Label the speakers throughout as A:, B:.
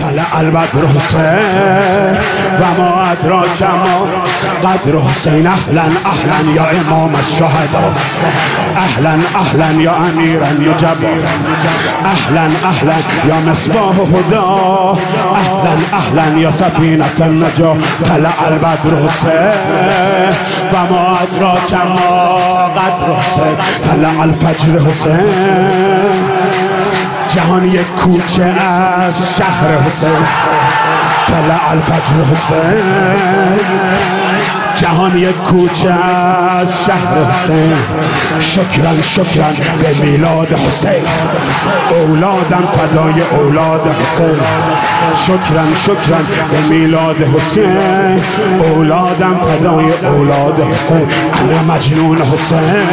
A: طلع البدر حسین و ما ادراک ما قدر حسین. اهلا اهلا یا امام الشهدا، اهلا اهلا یا امیرا یجبا، اهلا اهلا یا مصباح هدا، اهلا اهلا یا سفینة النجا. طلع البدر حسین و ما ادراک ما قدر حسین. طلع الفجر حسین، جهان یک کوچه از شهر حسین. طلع الفجر حسین، جهان یک کوچه از شهر حسین. شکرن شکرن به میلاد حسین، اولادم فدای اولاد حسین. شکرن شکرن به میلاد حسین، اولادم فدای اولاد حسین. انا مجنون حسین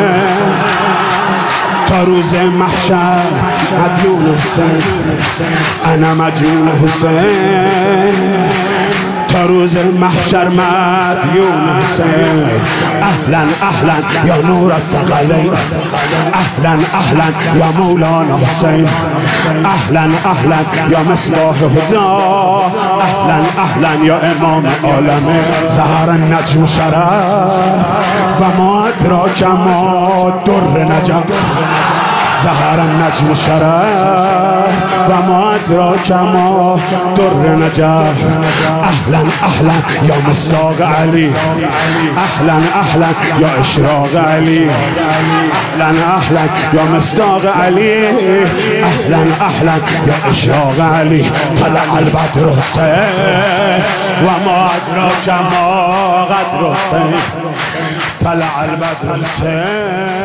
A: تا روز محشر مدیون حسین. انا مدیون حسین تا روز محشر مدیون حسین. اهلا اهلا یا نور الثقلین، اهلا اهلا یا مولانا حسین، اهلا اهلا یا مصباح هدا، اهلا اهلا یا امام عالمین. ظهر النجم شرف و ما ادراک ما در نجم. ظهر النجم شرف و ما ادراک ما در نجف. اهلا اهلا یا مصداق علی، اهلا اهلا یا اشراق علی، اهلا اهلا یا مصداق علی، اهلا اهلا یا اشراق علی. طلع البدر حسین و ما ادراک ما قدر حسین. طلع البدر حسین